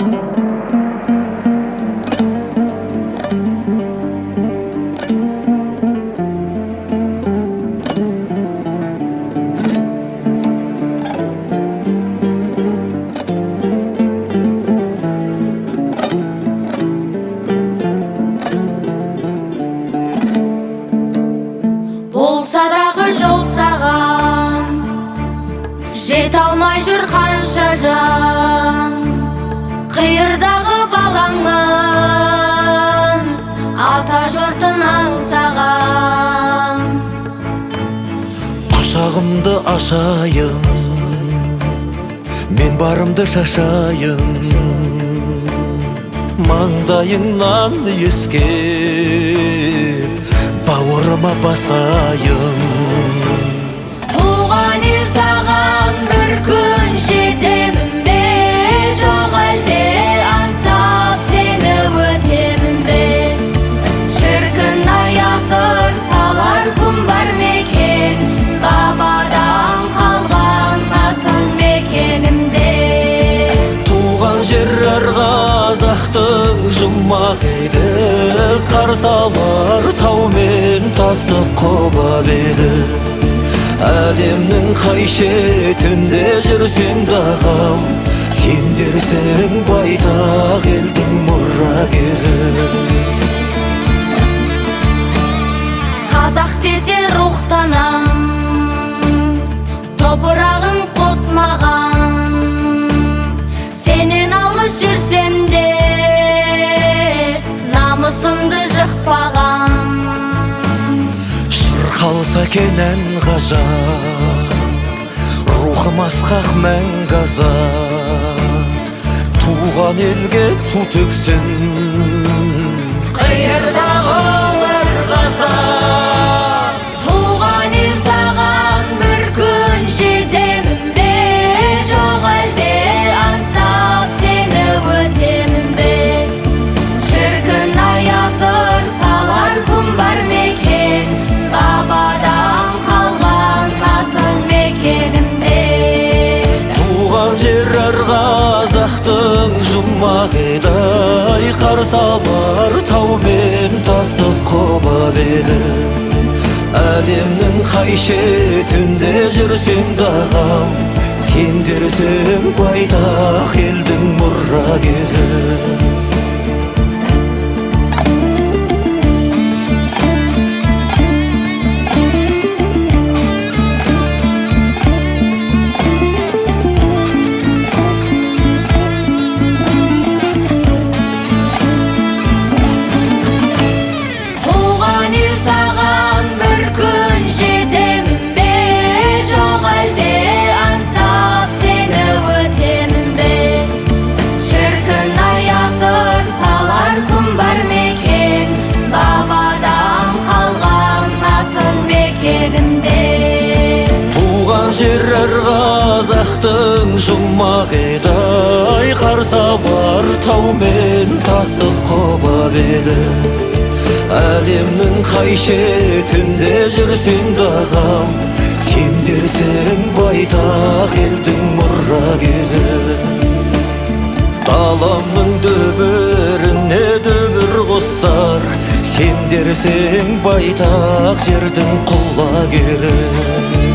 Болса дағы жол саған жете алмай жүр қанша жан, қиырдағы балаңның ата жұртын аңсаған. Құшағымды ашайын, мен барымды шашайын, маңдайыңнан иіскеп бауырыма басайын. Туған ел саған бір күн жетемін бе, жоқ әлде аңсап сені өтемін бе? Шіркін аясыр салар күн бар мекен, бабадан қалған асыл мекенімде. Туған жер әр қазақтың жұмақ еді, қарсы алар тау мен тасы құба беді. Әлемнің қай шетінде жүрсең дағам, сендерсің байтақ елдің мұрагері. Қазақ десе рухтанам, топырағын құтмаған, сенен алыс жүрсем де намысымды жықпаған. Шырқалса кенен ғажап, рухым асқақ мәңгі азап, туған елге ту төксін қиырдағы бір қазақ. Туған ел саған бір күн жетемін бе, жоқ әлде аңсап сені өтемін бе? Шіркін аясыр салар күн бар мекен, бабадан қалған асыл мекенімде. Туған жер әр қазақтың жұмақ еді, қарсы алар тау мен тасы құба беді. Әлемнің қай шетінде жүрсең дағам, сендерсің байтақ елдің мұрагері. Туған ел саған бір күн жетемін бе, жоқ әлде аңсап сені өтемін бе? Шіркін аясыр салар күн бар мекен, бабадан қалған асыл мекенімде. Туған жер әр қазақтың жұмақ еді, қарсы алар тау мен тасы құба беді. Әлемнің қай шетінде жүрсең дағам, сендерсің байтақ елдің мұрагері. Даламның дүбіріне дүбір қосар, сендерсің байтақ жердің құлагері.